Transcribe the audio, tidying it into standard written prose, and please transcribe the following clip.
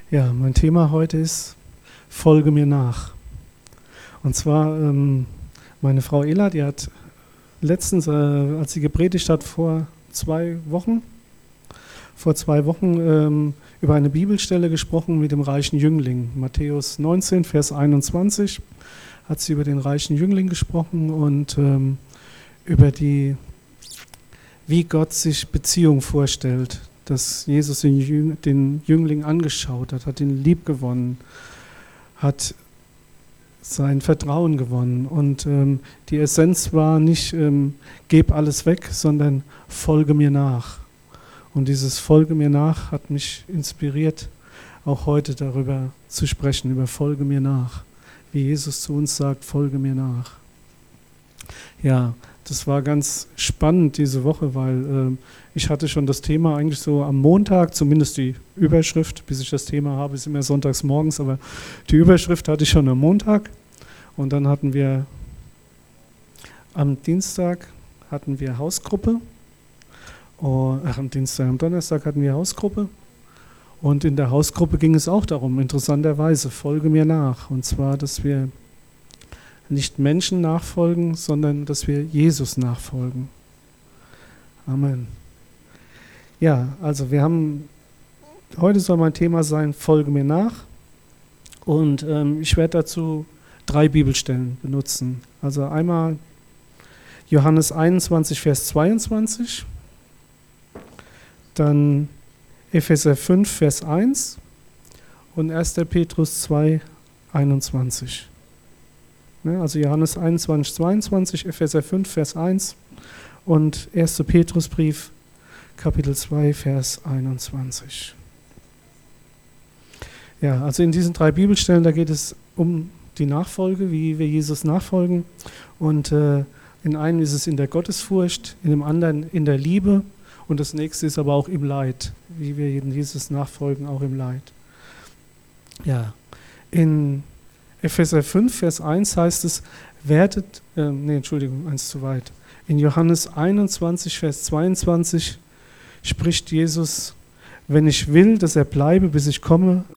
Ja, mein Thema heute ist, folge mir nach. Und zwar, meine Frau Ela, die hat letztens, als sie gepredigt hat, vor 2 Wochen, über eine Bibelstelle gesprochen mit dem reichen Jüngling. Matthäus 19, Vers 21 hat sie über den reichen Jüngling gesprochen und über wie Gott sich Beziehung vorstellt. Dass Jesus den Jüngling angeschaut hat ihn lieb gewonnen, hat sein Vertrauen gewonnen. Und die Essenz war nicht, geb alles weg, sondern folge mir nach. Und dieses Folge mir nach hat mich inspiriert, auch heute darüber zu sprechen, über folge mir nach. Wie Jesus zu uns sagt, folge mir nach. Ja, das war ganz spannend diese Woche, weil ich hatte schon das Thema eigentlich so am Montag, zumindest die Überschrift, bis ich das Thema habe, ist immer sonntags morgens, aber die Überschrift hatte ich schon am Montag. Und dann hatten wir am Dienstag Hausgruppe. Am Donnerstag hatten wir Hausgruppe. Und in der Hausgruppe ging es auch darum, interessanterweise, folge mir nach. Und zwar, dass wir nicht Menschen nachfolgen, sondern dass wir Jesus nachfolgen. Amen. Ja, also heute soll mein Thema sein, folge mir nach. Und ich werde dazu 3 Bibelstellen benutzen. Also einmal Johannes 21, Vers 22, dann Epheser 5, Vers 1 und 1. Petrus 2, 21. Also Johannes 21, 22, Epheser 5, Vers 1 und 1. Petrusbrief, Kapitel 2, Vers 21. Ja, also in diesen 3 Bibelstellen, da geht es um die Nachfolge, wie wir Jesus nachfolgen. Und in einem ist es in der Gottesfurcht, in dem anderen in der Liebe und das nächste ist aber auch im Leid, wie wir Jesus nachfolgen, auch im Leid. Ja, in Epheser 5, Vers 1 heißt es, eins zu weit. In Johannes 21, Vers 22 spricht Jesus, wenn ich will, dass er bleibe, bis ich komme,